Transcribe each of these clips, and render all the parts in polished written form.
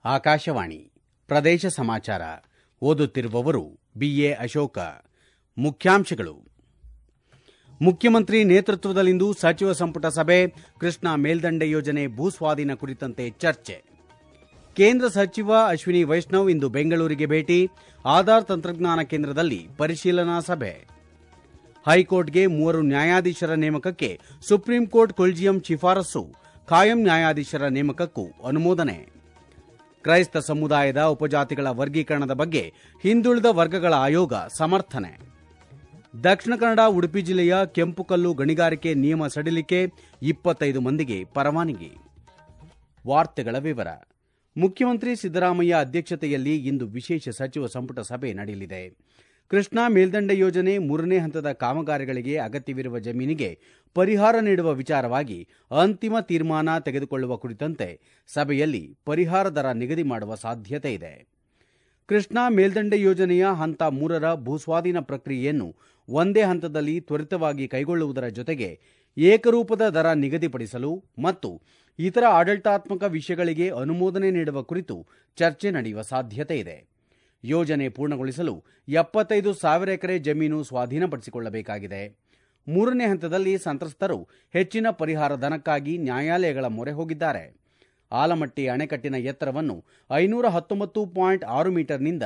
ಆಕಾಶವಾಣಿ ಪ್ರದೇಶ ಸಮಾಚಾರ ಓದುತ್ತಿರುವವರು ಬಿಎ ಅಶೋಕ. ಮುಖ್ಯಾಂಶಗಳು. ಮುಖ್ಯಮಂತ್ರಿ ನೇತೃತ್ವದಲ್ಲಿಂದು ಸಚಿವ ಸಂಪುಟ ಸಭೆ. ಕೃಷ್ಣಾ ಮೇಲ್ದಂಡೆ ಯೋಜನೆ ಭೂಸ್ವಾಧೀನ ಕುರಿತಂತೆ ಚರ್ಚೆ. ಕೇಂದ್ರ ಸಚಿವ ಅಶ್ವಿನಿ ವೈಷ್ಣವ್ ಇಂದು ಬೆಂಗಳೂರಿಗೆ ಭೇಟಿ. ಆಧಾರ್ ತಂತ್ರಜ್ಞಾನ ಕೇಂದ್ರದಲ್ಲಿ ಪರಿಶೀಲನಾ ಸಭೆ. ಹೈಕೋರ್ಟ್ಗೆ 3 ನ್ಯಾಯಾಧೀಶರ ನೇಮಕಕ್ಕೆ ಸುಪ್ರೀಂ ಕೋರ್ಟ್ ಕೊಲಿಜಿಯಂ ಶಿಫಾರಸು. ಖಾಯಂ ನ್ಯಾಯಾಧೀಶರ ನೇಮಕಕ್ಕೂ ಅನುಮೋದನೆ. ಕ್ರೈಸ್ತ ಸಮುದಾಯದ ಉಪಜಾತಿಗಳ ವರ್ಗೀಕರಣದ ಬಗ್ಗೆ ಹಿಂದುಳಿದ ವರ್ಗಗಳ ಆಯೋಗ ಸಮರ್ಥನೆ. ದಕ್ಷಿಣ ಕನ್ನಡ ಉಡುಪಿ ಜಿಲ್ಲೆಯ ಕೆಂಪುಕಲ್ಲು ಗಣಿಗಾರಿಕೆ ನಿಯಮ ಸಡಿಲಿಕೆ 25 ಮಂದಿಗೆ ಪರವಾನಗಿ. ವಾರ್ತೆಗಳ ವಿವರ. ಮುಖ್ಯಮಂತ್ರಿ ಸಿದ್ದರಾಮಯ್ಯ ಅಧ್ಯಕ್ಷತೆಯಲ್ಲಿ ಇಂದು ವಿಶೇಷ ಸಚಿವ ಸಂಪುಟ ಸಭೆ ನಡೆಯಲಿದೆ. ಕೃಷ್ಣಾ ಮೇಲ್ದಂಡೆ ಯೋಜನೆ 3ನೇ ಹಂತದ ಕಾಮಗಾರಿಗಳಿಗೆ ಅಗತ್ಯವಿರುವ ಜಮೀನಿಗೆ ಪರಿಹಾರ ನೀಡುವ ವಿಚಾರವಾಗಿ ಅಂತಿಮ ತೀರ್ಮಾನ ತೆಗೆದುಕೊಳ್ಳುವ ಕುರಿತಂತೆ ಸಭೆಯಲ್ಲಿ ಪರಿಹಾರ ದರ ನಿಗದಿ ಮಾಡುವ ಸಾಧ್ಯತೆ ಇದೆ. ಕೃಷ್ಣಾ ಮೇಲ್ದಂಡೆ ಯೋಜನೆಯ ಹಂತ 3ರ ಭೂಸ್ವಾಧೀನ ಪ್ರಕ್ರಿಯೆಯನ್ನು ಒಂದೇ ಹಂತದಲ್ಲಿ ತ್ವರಿತವಾಗಿ ಕೈಗೊಳ್ಳುವುದರ ಜೊತೆಗೆ ಏಕರೂಪದ ದರ ನಿಗದಿಪಡಿಸಲು ಮತ್ತು ಇತರ ಆಡಳಿತಾತ್ಮಕ ವಿಷಯಗಳಿಗೆ ಅನುಮೋದನೆ ನೀಡುವ ಕುರಿತು ಚರ್ಚೆ ನಡೆಯುವ ಸಾಧ್ಯತೆ ಇದೆ. ಯೋಜನೆ ಪೂರ್ಣಗೊಳಿಸಲು 75,000 ಎಕರೆ ಜಮೀನು ಸ್ವಾಧೀನಪಡಿಸಿಕೊಳ್ಳಬೇಕಾಗಿದೆ. 3ನೇ ಹಂತದಲ್ಲಿ ಸಂತ್ರಸ್ತರು ಹೆಚ್ಚಿನ ಪರಿಹಾರ ಧನಕ್ಕಾಗಿ ನ್ಯಾಯಾಲಯಗಳ ಮೊರೆ ಹೋಗಿದ್ದಾರೆ. ಆಲಮಟ್ಟಿ ಅಣೆಕಟ್ಟಿನ ಎತ್ತರವನ್ನು 519.6 ಮೀಟರ್ನಿಂದ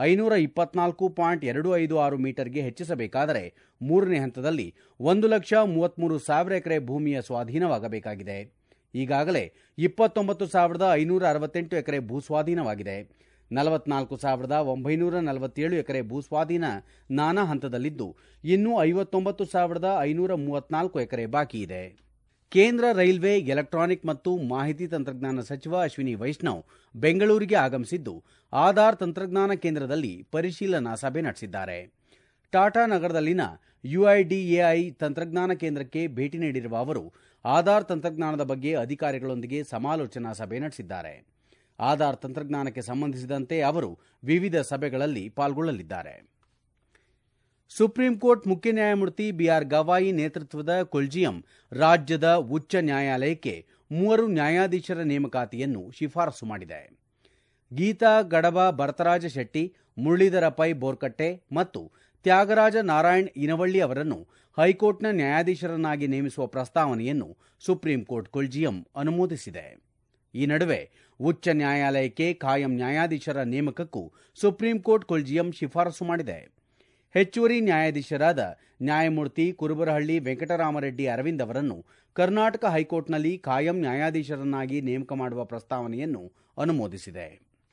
524.256 ಮೀಟರ್ಗೆ ಹೆಚ್ಚಿಸಬೇಕಾದರೆ 3ನೇ ಹಂತದಲ್ಲಿ 1,33,000 ಎಕರೆ ಭೂಮಿಯ ಸ್ವಾಧೀನವಾಗಬೇಕಾಗಿದೆ. ಈಗಾಗಲೇ 29,568 ಎಕರೆ ಭೂಸ್ವಾಧೀನವಾಗಿದೆ. 44,947 ಎಕರೆ ಭೂಸ್ವಾಧೀನ ನಾನಾ ಹಂತದಲ್ಲಿದ್ದು ಇನ್ನೂ 59,534 ಎಕರೆ ಬಾಕಿ ಇದೆ. ಕೇಂದ್ರ ರೈಲ್ವೆ ಎಲೆಕ್ಟ್ರಾನಿಕ್ ಮತ್ತು ಮಾಹಿತಿ ತಂತ್ರಜ್ಞಾನ ಸಚಿವ ಅಶ್ವಿನಿ ವೈಷ್ಣವ್ ಬೆಂಗಳೂರಿಗೆ ಆಗಮಿಸಿದ್ದು ಆಧಾರ್ ತಂತ್ರಜ್ಞಾನ ಕೇಂದ್ರದಲ್ಲಿ ಪರಿಶೀಲನಾ ಸಭೆ ನಡೆಸಿದ್ದಾರೆ. ಟಾಟಾ ನಗರದಲ್ಲಿನ ಯುಐಡಿಎಐ ತಂತ್ರಜ್ಞಾನ ಕೇಂದ್ರಕ್ಕೆ ಭೇಟಿ ನೀಡಿರುವ ಅವರು ಆಧಾರ್ ತಂತ್ರಜ್ಞಾನದ ಬಗ್ಗೆ ಅಧಿಕಾರಿಗಳೊಂದಿಗೆ ಸಮಾಲೋಚನಾ ಸಭೆ ನಡೆಸಿದ್ದಾರೆ. ಆಧಾರ್ ತಂತ್ರಜ್ಞಾನಕ್ಕೆ ಸಂಬಂಧಿಸಿದಂತೆ ಅವರು ವಿವಿಧ ಸಭೆಗಳಲ್ಲಿ ಪಾಲ್ಗೊಳ್ಳಲಿದ್ದಾರೆ. ಸುಪ್ರೀಂ ಕೋರ್ಟ್ ಮುಖ್ಯ ನ್ಯಾಯಮೂರ್ತಿ ಬಿಆರ್ ಗವಾಯಿ ನೇತೃತ್ವದ ಕೊಲಿಜಿಯಂ ರಾಜ್ಯದ ಉಚ್ಚ ನ್ಯಾಯಾಲಯಕ್ಕೆ 3 ನ್ಯಾಯಾಧೀಶರ ನೇಮಕಾತಿಯನ್ನು ಶಿಫಾರಸು ಮಾಡಿದೆ. ಗೀತಾ ಗಡಬ ಭರತರಾಜ ಶೆಟ್ಟಿ, ಮುರಳೀಧರ ಪೈ ಬೋರ್ಕಟ್ಟೆ ಮತ್ತು ತ್ಯಾಗರಾಜ ನಾರಾಯಣ್ ಇನವಳ್ಳಿ ಅವರನ್ನು ಹೈಕೋರ್ಟ್ನ ನ್ಯಾಯಾಧೀಶರನ್ನಾಗಿ ನೇಮಿಸುವ ಪ್ರಸ್ತಾವನೆಯನ್ನು ಸುಪ್ರೀಂ ಕೋರ್ಟ್ ಕೊಲಿಜಿಯಂ ಅನುಮೋದಿಸಿದೆ. ಈ ನಡುವೆ ಉಚ್ಚ ನ್ಯಾಯಾಲಯಕ್ಕೆ ಖಾಯಂ ನ್ಯಾಯಾಧೀಶರ ನೇಮಕಕ್ಕೂ ಸುಪ್ರೀಂ ಕೋರ್ಟ್ ಕೊಲಿಜಿಯಂ ಶಿಫಾರಸು ಮಾಡಿದೆ. ಹೆಚ್ಚುವರಿ ನ್ಯಾಯಾಧೀಶರಾದ ನ್ಯಾಯಮೂರ್ತಿ ಕುರುಬರಹಳ್ಳಿ ವೆಂಕಟರಾಮರೆಡ್ಡಿ ಅರವಿಂದ್ ಅವರನ್ನು ಕರ್ನಾಟಕ ಹೈಕೋರ್ಟ್ನಲ್ಲಿ ಖಾಯಂ ನ್ಯಾಯಾಧೀಶರನ್ನಾಗಿ ನೇಮಕ ಮಾಡುವ ಪ್ರಸ್ತಾವನೆಯನ್ನು ಅನುಮೋದಿಸಿದೆ.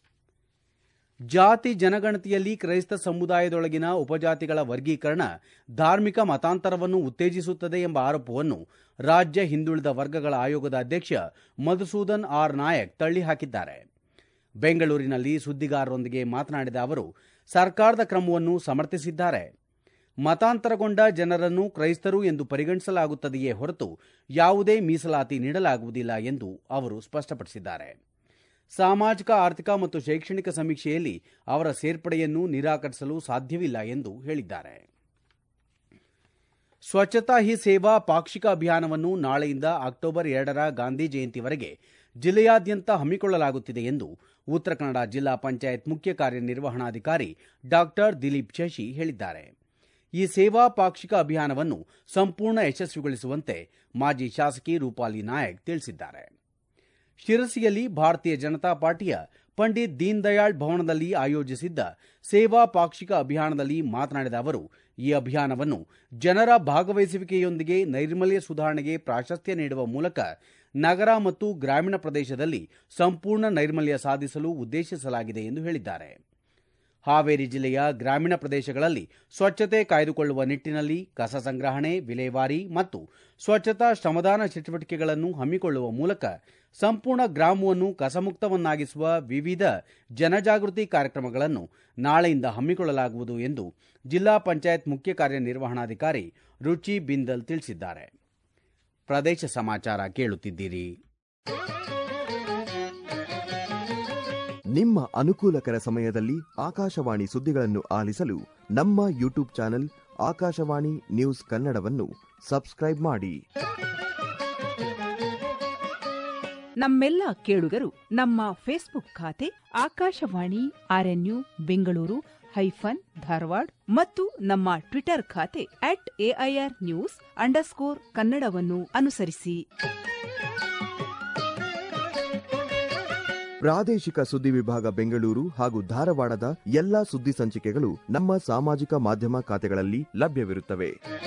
ಜಾತಿ ಜನಗಣತಿಯಲ್ಲಿ ಕ್ರೈಸ್ತ ಸಮುದಾಯದೊಳಗಿನ ಉಪಜಾತಿಗಳ ವರ್ಗೀಕರಣ ಧಾರ್ಮಿಕ ಮತಾಂತರವನ್ನು ಉತ್ತೇಜಿಸುತ್ತದೆ ಎಂಬ ಆರೋಪವನ್ನು ರಾಜ್ಯ ಹಿಂದುಳಿದ ವರ್ಗಗಳ ಆಯೋಗದ ಅಧ್ಯಕ್ಷ ಮಧುಸೂದನ್ ಆರ್ ನಾಯಕ್ ತಳ್ಳಿಹಾಕಿದ್ದಾರೆ. ಬೆಂಗಳೂರಿನಲ್ಲಿ ಸುದ್ದಿಗಾರರೊಂದಿಗೆ ಮಾತನಾಡಿದ ಅವರು ಸರ್ಕಾರದ ಕ್ರಮವನ್ನು ಸಮರ್ಥಿಸಿದ್ದಾರೆ. ಮತಾಂತರಗೊಂಡ ಜನರನ್ನು ಕ್ರೈಸ್ತರು ಎಂದು ಪರಿಗಣಿಸಲಾಗುತ್ತದೆಯೇ ಹೊರತು ಯಾವುದೇ ಮೀಸಲಾತಿ ನೀಡಲಾಗುವುದಿಲ್ಲ ಎಂದು ಅವರು ಸ್ಪಷ್ಟಪಡಿಸಿದ್ದಾರೆ. ಸಾಮಾಜಿಕ, ಆರ್ಥಿಕ ಮತ್ತು ಶೈಕ್ಷಣಿಕ ಸಮೀಕ್ಷೆಯಲ್ಲಿ ಅವರ ಸೇರ್ಪಡೆಯನ್ನು ನಿರಾಕರಿಸಲು ಸಾಧ್ಯವಿಲ್ಲ ಎಂದು ಹೇಳಿದ್ದಾರೆ. ಸ್ವಚ್ಛತಾ ಹಿ ಸೇವಾ ಪಾಕ್ಷಿಕ ಅಭಿಯಾನವನ್ನು ನಾಳೆಯಿಂದ ಅಕ್ಟೋಬರ್ 2ರ ಗಾಂಧಿ ಜಯಂತಿವರೆಗೆ ಜಿಲ್ಲೆಯಾದ್ಯಂತ ಹಮ್ಮಿಕೊಳ್ಳಲಾಗುತ್ತಿದೆ ಎಂದು ಉತ್ತರ ಕನ್ನಡ ಜಿಲ್ಲಾ ಪಂಚಾಯತ್ ಮುಖ್ಯ ಕಾರ್ಯನಿರ್ವಹಣಾಧಿಕಾರಿ ಡಾ ದಿಲೀಪ್ ಶಶಿ ಹೇಳಿದ್ದಾರೆ. ಈ ಸೇವಾ ಪಾಕ್ಷಿಕ ಅಭಿಯಾನವನ್ನು ಸಂಪೂರ್ಣ ಯಶಸ್ವಿಗೊಳಿಸುವಂತೆ ಮಾಜಿ ಶಾಸಕಿ ರೂಪಾಲಿ ನಾಯಕ್ ತಿಳಿಸಿದ್ದಾರೆ. ಶಿರಸಿಯಲ್ಲಿ ಭಾರತೀಯ ಜನತಾ ಪಾರ್ಟಿಯ ಪಂಡಿತ್ ದೀನ್ ದಯಾಳ್ ಭವನದಲ್ಲಿ ಆಯೋಜಿಸಿದ್ದ ಸೇವಾ ಪಾಕ್ಷಿಕ ಅಭಿಯಾನದಲ್ಲಿ ಮಾತನಾಡಿದ ಅವರು ಈ ಅಭಿಯಾನವನ್ನು ಜನರ ಭಾಗವಹಿಸುವಿಕೆಯೊಂದಿಗೆ ನೈರ್ಮಲ್ಯ ಸುಧಾರಣೆಗೆ ಪ್ರಾಶಸ್ತ್ಯ ನೀಡುವ ಮೂಲಕ ನಗರ ಮತ್ತು ಗ್ರಾಮೀಣ ಪ್ರದೇಶದಲ್ಲಿ ಸಂಪೂರ್ಣ ನೈರ್ಮಲ್ಯ ಸಾಧಿಸಲು ಉದ್ದೇಶಿಸಲಾಗಿದೆ ಎಂದು ಹೇಳಿದ್ದಾರೆ. ಹಾವೇರಿ ಜಿಲ್ಲೆಯ ಗ್ರಾಮೀಣ ಪ್ರದೇಶಗಳಲ್ಲಿ ಸ್ವಚ್ಛತೆ ಕಾಯ್ದುಕೊಳ್ಳುವ ನಿಟ್ಟಿನಲ್ಲಿ ಕಸ ಸಂಗ್ರಹಣೆ, ವಿಲೇವಾರಿ ಮತ್ತು ಸ್ವಚ್ಛತಾ ಶ್ರಮದಾನ ಚಟುವಟಿಕೆಗಳನ್ನು ಹಮ್ಮಿಕೊಳ್ಳುವ ಮೂಲಕ ಸಂಪೂರ್ಣ ಗ್ರಾಮವನ್ನು ಕಸಮುಕ್ತವನ್ನಾಗಿಸುವ ವಿವಿಧ ಜನಜಾಗೃತಿ ಕಾರ್ಯಕ್ರಮಗಳನ್ನು ನಾಳೆಯಿಂದ ಹಮ್ಮಿಕೊಳ್ಳಲಾಗುವುದು ಎಂದು ಜಿಲ್ಲಾ ಪಂಚಾಯತ್ ಮುಖ್ಯ ಕಾರ್ಯನಿರ್ವಹಣಾಧಿಕಾರಿ ರುಚಿ ಬಿಂದಲ್ ತಿಳಿಸಿದ್ದಾರೆ. ಪ್ರದೇಶ ಸಮಾಚಾರ ಕೇಳುತ್ತಿದ್ದೀರಿ. ನಿಮ್ಮ ಅನುಕೂಲಕರ ಸಮಯದಲ್ಲಿ ಆಕಾಶವಾಣಿ ಸುದ್ದಿಗಳನ್ನು ಆಲಿಸಲು ನಮ್ಮ ಯೂಟ್ಯೂಬ್ ಚಾನೆಲ್ ಆಕಾಶವಾಣಿ ನ್ಯೂಸ್ ಕನ್ನಡವನ್ನು ಸಬ್ಸ್ಕ್ರೈಬ್ ಮಾಡಿ. ನಮ್ಮೆಲ್ಲ ಕೇಳುಗರು ನಮ್ಮ ಫೇಸ್ಬುಕ್ ಖಾತೆ ಆಕಾಶವಾಣಿ ಆರ್ಎನ್ಯು ಬೆಂಗಳೂರು ಧಾರವಾಡ ಮತ್ತು ನಮ್ಮ ಟ್ವಿಟರ್ ಖಾತೆ @AIRnews_ಕನ್ನಡವನ್ನು ಅನುಸರಿಸಿ. ಪ್ರಾದೇಶಿಕ ಸುದ್ದಿ ವಿಭಾಗ ಬೆಂಗಳೂರು ಹಾಗೂ ಧಾರವಾಡದ ಎಲ್ಲಾ ಸುದ್ದಿ ಸಂಚಿಕೆಗಳು ನಮ್ಮ ಸಾಮಾಜಿಕ ಮಾಧ್ಯಮ ಖಾತೆಗಳಲ್ಲಿ ಲಭ್ಯವಿರುತ್ತವೆ.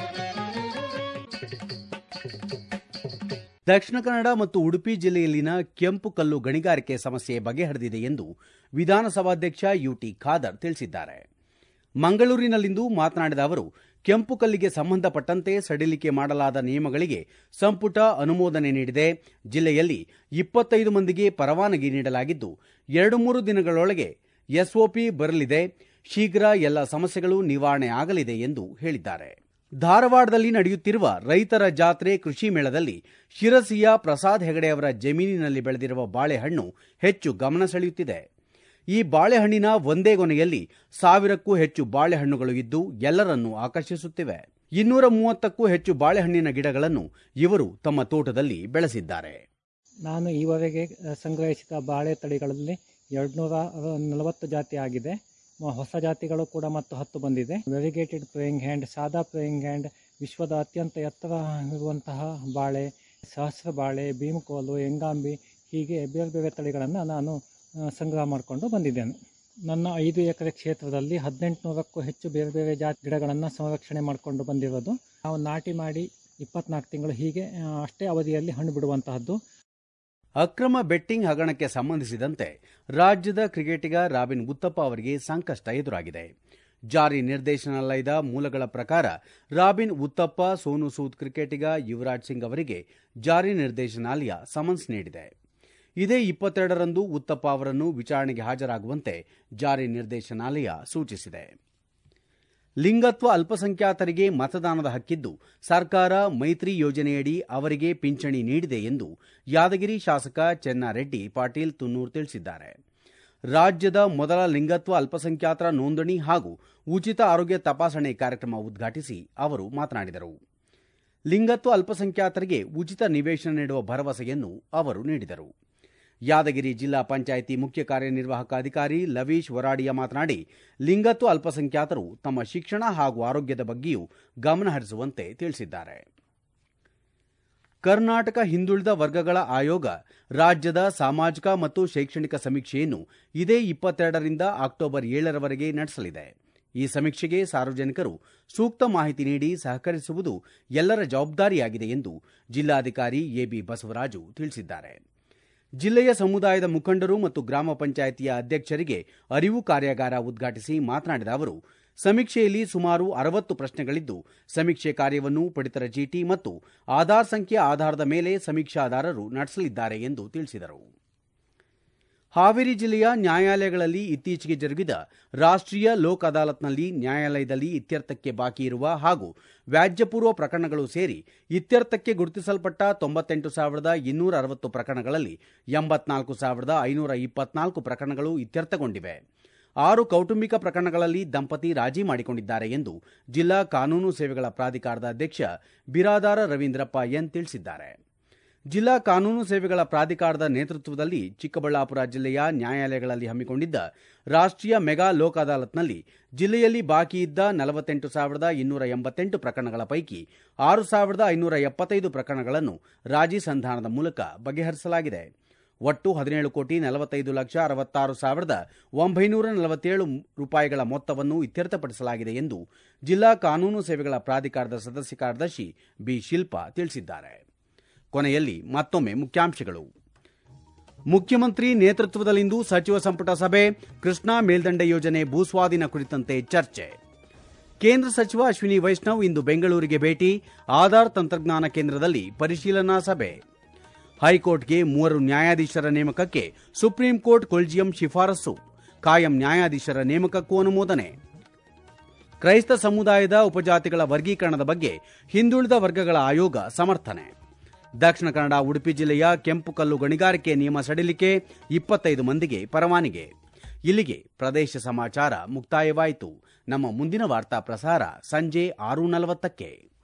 ದಕ್ಷಿಣ ಕನ್ನಡ ಮತ್ತು ಉಡುಪಿ ಜಿಲ್ಲೆಯಲ್ಲಿನ ಕೆಂಪು ಕಲ್ಲು ಗಣಿಗಾರಿಕೆ ಸಮಸ್ಯೆ ಬಗೆಹರಿದಿದೆ ಎಂದು ವಿಧಾನಸಭಾಧ್ಯಕ್ಷ ಯುಟಿ ಖಾದರ್ ತಿಳಿಸಿದ್ದಾರೆ. ಮಂಗಳೂರಿನಲ್ಲಿಂದು ಮಾತನಾಡಿದ ಅವರು, ಕೆಂಪು ಕಲ್ಲಿಗೆ ಸಂಬಂಧಪಟ್ಟಂತೆ ಸಡಿಲಿಕೆ ಮಾಡಲಾದ ನಿಯಮಗಳಿಗೆ ಸಂಪುಟ ಅನುಮೋದನೆ ನೀಡಿದೆ. ಜಿಲ್ಲೆಯಲ್ಲಿ 25 ಮಂದಿಗೆ ಪರವಾನಗಿ ನೀಡಲಾಗಿದ್ದು 2-3 ದಿನಗಳೊಳಗೆ ಎಸ್ಒಪಿ ಬರಲಿದೆ. ಶೀಘ್ರ ಎಲ್ಲ ಸಮಸ್ಯೆಗಳು ನಿವಾರಣೆ ಆಗಲಿದೆ ಎಂದು ಹೇಳಿದ್ದಾರೆ. ಧಾರವಾಡದಲ್ಲಿ ನಡೆಯುತ್ತಿರುವ ರೈತರ ಜಾತ್ರೆ ಕೃಷಿ ಮೇಳದಲ್ಲಿ ಶಿರಸಿಯ ಪ್ರಸಾದ್ ಹೆಗಡೆ ಅವರ ಜಮೀನಿನಲ್ಲಿ ಬೆಳೆದಿರುವ ಬಾಳೆಹಣ್ಣು ಹೆಚ್ಚು ಗಮನ ಸೆಳೆಯುತ್ತಿದೆ. ಈ ಬಾಳೆಹಣ್ಣಿನ ಒಂದೇ ಗೊನೆಯಲ್ಲಿ 1000ಕ್ಕೂ ಹೆಚ್ಚು ಬಾಳೆಹಣ್ಣುಗಳು ಇದ್ದು ಎಲ್ಲರನ್ನೂ ಆಕರ್ಷಿಸುತ್ತಿವೆ. 230ಕ್ಕೂ ಹೆಚ್ಚು ಬಾಳೆಹಣ್ಣಿನ ಗಿಡಗಳನ್ನು ಇವರು ತಮ್ಮ ತೋಟದಲ್ಲಿ ಬೆಳೆಸಿದ್ದಾರೆ. ನಾನು ಈವರೆಗೆ ಸಂಗ್ರಹಿಸಿದ ಬಾಳೆ ತಳಿಗಳಲ್ಲಿ 240 ಜಾತಿ ಆಗಿದೆ. ಹೊಸ ಜಾತಿಗಳು ಕೂಡ ಮತ್ತು 10 ಬಂದಿದೆ. ವೆರಿಗೇಟೆಡ್ ಪ್ರೇಯಿಂಗ್ ಹ್ಯಾಂಡ್, ಸಾದಾ ಪ್ರೇಯಿಂಗ್ ಹ್ಯಾಂಡ್, ವಿಶ್ವದ ಅತ್ಯಂತ ಎತ್ತರ ಇರುವಂತಹ ಬಾಳೆ, ಸಹಸ್ರ ಬಾಳೆ, ಭೀಮಕೋಲು, ಎಂಗಾಂಬಿ, ಹೀಗೆ ಬೇರೆ ಬೇರೆ ತಳಿಗಳನ್ನು ನಾನು ಸಂಗ್ರಹ ಮಾಡಿಕೊಂಡು ಬಂದಿದ್ದೇನೆ. ನನ್ನ 5 ಎಕರೆ ಕ್ಷೇತ್ರದಲ್ಲಿ 1800ಕ್ಕೂ ಹೆಚ್ಚು ಬೇರೆ ಬೇರೆ ಜಾತಿ ಗಿಡಗಳನ್ನು ಸಂರಕ್ಷಣೆ ಮಾಡಿಕೊಂಡು ಬಂದಿರೋದು. ನಾವು ನಾಟಿ ಮಾಡಿ 24 ತಿಂಗಳು ಹೀಗೆ ಅಷ್ಟೇ ಅವಧಿಯಲ್ಲಿ ಹಣ್ಣು ಬಿಡುವಂತಹದ್ದು. ಅಕ್ರಮ ಬೆಟ್ಟಿಂಗ್ ಹಗರಣಕ್ಕೆ ಸಂಬಂಧಿಸಿದಂತೆ ರಾಜ್ಯದ ಕ್ರಿಕೆಟಿಗ ರಾಬಿನ್ ಉತ್ತಪ್ಪ ಅವರಿಗೆ ಸಂಕಷ್ಟ ಎದುರಾಗಿದೆ. ಜಾರಿ ನಿರ್ದೇಶನಾಲಯದ ಮೂಲಗಳ ಪ್ರಕಾರ ರಾಬಿನ್ ಉತ್ತಪ್ಪ, ಸೋನು ಸೂದ್ ಕ್ರಿಕೆಟಿಗ ಯುವರಾಜ್ ಸಿಂಗ್ ಅವರಿಗೆ ಜಾರಿ ನಿರ್ದೇಶನಾಲಯ ಸಮನ್ಸ್ ನೀಡಿದೆ. ಇದೇ 22ರಂದು ಉತ್ತಪ್ಪ ಅವರನ್ನು ವಿಚಾರಣೆಗೆ ಹಾಜರಾಗುವಂತೆ ಜಾರಿ ನಿರ್ದೇಶನಾಲಯ ಸೂಚಿಸಿದೆ. ಲಿಂಗತ್ವ ಅಲ್ಪಸಂಖ್ಯಾತರಿಗೆ ಮತದಾನದ ಹಕ್ಕಿದ್ದು ಸರ್ಕಾರ ಮೈತ್ರಿ ಯೋಜನೆಯಡಿ ಅವರಿಗೆ ಪಿಂಚಣಿ ನೀಡಿದೆ ಎಂದು ಯಾದಗಿರಿ ಶಾಸಕ ಚೆನ್ನಾರೆಡ್ಡಿ ಪಾಟೀಲ್ ತುನ್ನೂರ್ ತಿಳಿಸಿದ್ದಾರೆ. ರಾಜ್ಯದ ಮೊದಲ ಲಿಂಗತ್ವ ಅಲ್ಪಸಂಖ್ಯಾತರ ನೋಂದಣಿ ಹಾಗೂ ಉಚಿತ ಆರೋಗ್ಯ ತಪಾಸಣೆ ಕಾರ್ಯಕ್ರಮ ಉದ್ಘಾಟಿಸಿ ಅವರು ಮಾತನಾಡಿದರು. ಲಿಂಗತ್ವ ಅಲ್ಪಸಂಖ್ಯಾತರಿಗೆ ಉಚಿತ ನಿವೇಶನ ನೀಡುವ ಭರವಸೆಯನ್ನು ಅವರು ನೀಡಿದರು. ಯಾದಗಿರಿ ಜಿಲ್ಲಾ ಪಂಚಾಯಿತಿ ಮುಖ್ಯ ಕಾರ್ಯನಿರ್ವಾಹಕ ಅಧಿಕಾರಿ ಲವೀಶ್ ವರಾಡಿಯ ಮಾತನಾಡಿ, ಲಿಂಗತ್ವ ಅಲ್ಪಸಂಖ್ಯಾತರು ತಮ್ಮ ಶಿಕ್ಷಣ ಹಾಗೂ ಆರೋಗ್ಯದ ಬಗ್ಗೆಯೂ ಗಮನ ಹರಿಸುವಂತೆ ತಿಳಿಸಿದ್ದಾರೆ. ಕರ್ನಾಟಕ ಹಿಂದುಳಿದ ವರ್ಗಗಳ ಆಯೋಗ ರಾಜ್ಯದ ಸಾಮಾಜಿಕ ಮತ್ತು ಶೈಕ್ಷಣಿಕ ಸಮೀಕ್ಷೆಯನ್ನು ಇದೇ 22ರಿಂದ ಅಕ್ಟೋಬರ್ 7ರವರೆಗೆ ನಡೆಸಲಿದೆ. ಈ ಸಮೀಕ್ಷೆಗೆ ಸಾರ್ವಜನಿಕರು ಸೂಕ್ತ ಮಾಹಿತಿ ನೀಡಿ ಸಹಕರಿಸುವುದು ಎಲ್ಲರ ಜವಾಬ್ದಾರಿಯಾಗಿದೆ ಎಂದು ಜಿಲ್ಲಾಧಿಕಾರಿ ಎಬಿ ಬಸವರಾಜು ತಿಳಿಸಿದ್ದಾರೆ. ಜಿಲ್ಲೆಯ ಸಮುದಾಯದ ಮುಖಂಡರು ಮತ್ತು ಗ್ರಾಮ ಪಂಚಾಯಿತಿಯ ಅಧ್ಯಕ್ಷರಿಗೆ ಅರಿವು ಕಾರ್ಯಾಗಾರ ಉದ್ಘಾಟಿಸಿ ಮಾತನಾಡಿದ ಅವರು, ಸಮೀಕ್ಷೆಯಲ್ಲಿ ಸುಮಾರು 60 ಪ್ರಶ್ನೆಗಳಿದ್ದು ಸಮೀಕ್ಷೆ ಕಾರ್ಯವನ್ನು ಪಡಿತರ ಚೀಟಿ ಮತ್ತು ಆಧಾರ್ ಸಂಖ್ಯೆ ಆಧಾರದ ಮೇಲೆ ಸಮೀಕ್ಷಾದಾರರು ನಡೆಸಲಿದ್ದಾರೆ ಎಂದು ತಿಳಿಸಿದರು. ಹಾವೇರಿ ಜಿಲ್ಲೆಯ ನ್ಯಾಯಾಲಯಗಳಲ್ಲಿ ಇತ್ತೀಚೆಗೆ ಜರುಗಿದ ರಾಷ್ಟ್ರೀಯ ಲೋಕ್ ಅದಾಲತ್ನಲ್ಲಿ ನ್ಯಾಯಾಲಯದಲ್ಲಿ ಇತ್ಯರ್ಥಕ್ಕೆ ಬಾಕಿ ಇರುವ ಹಾಗೂ ವ್ಯಾಜ್ಯಪೂರ್ವ ಪ್ರಕರಣಗಳು ಸೇರಿ ಇತ್ಯರ್ಥಕ್ಕೆ ಗುರುತಿಸಲ್ಪಟ್ಟ 98,260 ಪ್ರಕರಣಗಳಲ್ಲಿ 84,524 ಪ್ರಕರಣಗಳು ಇತ್ಯರ್ಥಗೊಂಡಿವೆ. 6 ಕೌಟುಂಬಿಕ ಪ್ರಕರಣಗಳಲ್ಲಿ ದಂಪತಿ ರಾಜಿ ಮಾಡಿಕೊಂಡಿದ್ದಾರೆ ಎಂದು ಜಿಲ್ಲಾ ಕಾನೂನು ಸೇವೆಗಳ ಪ್ರಾಧಿಕಾರದ ಅಧ್ಯಕ್ಷ ಬಿರಾದಾರ ರವೀಂದ್ರಪ್ಪ ಎನ್ ತಿಳಿಸಿದ್ದಾರೆ. ಜಿಲ್ಲಾ ಕಾನೂನು ಸೇವೆಗಳ ಪ್ರಾಧಿಕಾರದ ನೇತೃತ್ವದಲ್ಲಿ ಚಿಕ್ಕಬಳ್ಳಾಪುರ ಜಿಲ್ಲೆಯ ನ್ಯಾಯಾಲಯಗಳಲ್ಲಿ ಹಮ್ಮಿಕೊಂಡಿದ್ದ ರಾಷ್ಟ್ರೀಯ ಮೆಗಾ ಲೋಕ್ ಅದಾಲತ್ನಲ್ಲಿ ಜಿಲ್ಲೆಯಲ್ಲಿ ಬಾಕಿ ಇದ್ದ 48,288 ಪ್ರಕರಣಗಳ ಪೈಕಿ 6,575 ಪ್ರಕರಣಗಳನ್ನು ರಾಜಿ ಸಂಧಾನದ ಮೂಲಕ ಬಗೆಹರಿಸಲಾಗಿದೆ. ಒಟ್ಟು 17,45,66,947 ರೂಪಾಯಿಗಳ ಮೊತ್ತವನ್ನು ಇತ್ಯರ್ಥಪಡಿಸಲಾಗಿದೆ ಎಂದು ಜಿಲ್ಲಾ ಕಾನೂನು ಸೇವೆಗಳ ಪ್ರಾಧಿಕಾರದ ಸದಸ್ಯ ಕಾರ್ಯದರ್ಶಿ ಬಿ ಶಿಲ್ಪಾ ತಿಳಿಸಿದ್ದಾರೆ. ಕೊನೆಯಲ್ಲಿ ಮತ್ತೊಮ್ಮೆ ಮುಖ್ಯಾಂಶಗಳು. ಮುಖ್ಯಮಂತ್ರಿ ನೇತೃತ್ವದಲ್ಲಿಂದು ಸಚಿವ ಸಂಪುಟ ಸಭೆ, ಕೃಷ್ಣಾ ಮೇಲ್ದಂಡೆ ಯೋಜನೆ ಭೂಸ್ವಾಧೀನ ಕುರಿತಂತೆ ಚರ್ಚೆ. ಕೇಂದ್ರ ಸಚಿವ ಅಶ್ವಿನಿ ವೈಷ್ಣವ್ ಇಂದು ಬೆಂಗಳೂರಿಗೆ ಭೇಟಿ, ಆಧಾರ್ ತಂತ್ರಜ್ಞಾನ ಕೇಂದ್ರದಲ್ಲಿ ಪರಿಶೀಲನಾ ಸಭೆ. ಹೈಕೋರ್ಟ್ಗೆ 3 ನ್ಯಾಯಾಧೀಶರ ನೇಮಕಕ್ಕೆ ಸುಪ್ರೀಂ ಕೋರ್ಟ್ ಕೊಲಿಜಿಯಂ ಶಿಫಾರಸು, ಕಾಯಂ ನ್ಯಾಯಾಧೀಶರ ನೇಮಕಕ್ಕೂ ಅನುಮೋದನೆ. ಕ್ರೈಸ್ತ ಸಮುದಾಯದ ಉಪಜಾತಿಗಳ ವರ್ಗೀಕರಣದ ಬಗ್ಗೆ ಹಿಂದುಳಿದ ವರ್ಗಗಳ ಆಯೋಗ ಸಮರ್ಥನೆ. ದಕ್ಷಿಣ ಕನ್ನಡ ಉಡುಪಿ ಜಿಲ್ಲೆಯ ಕೆಂಪು ಕಲ್ಲು ಗಣಿಗಾರಿಕೆ ನಿಯಮ ಸಡಿಲಿಕೆ, 25 ಮಂದಿಗೆ ಪರವಾನಿಗೆ. ಇಲ್ಲಿಗೆ ಪ್ರದೇಶ ಸಮಾಚಾರ ಮುಕ್ತಾಯವಾಯಿತು. ನಮ್ಮ ಮುಂದಿನ ವಾರ್ತಾ ಪ್ರಸಾರ ಸಂಜೆ 6:40ಕ್ಕೆ.